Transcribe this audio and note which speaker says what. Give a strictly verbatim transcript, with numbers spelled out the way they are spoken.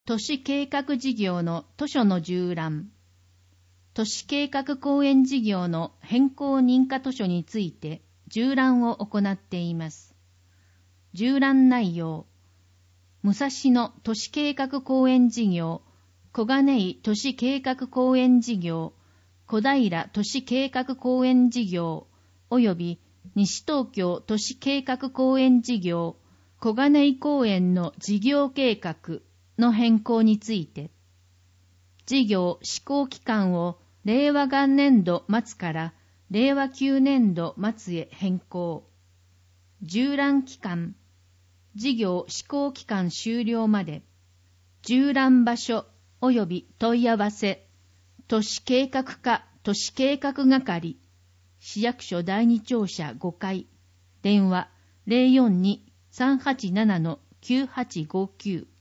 Speaker 1: 都市計画事業の図書の縦覧、都市計画公園事業の変更認可図書について縦覧を行っています。縦覧内容、武蔵野都市計画公園事業、小金井都市計画公園事業、小平都市計画公園事業、および西東京都市計画公園事業、小金井公園の事業計画の変更について、事業施行期間を令和元年度末から令和きゅうねんど末へ変更。縦覧期間、事業施行期間終了まで。縦覧場所及び問い合わせ、都市計画課都市計画係、市役所第二庁舎ごかい、電話 ゼロよんに さんはちなな きゅうはちごきゅう。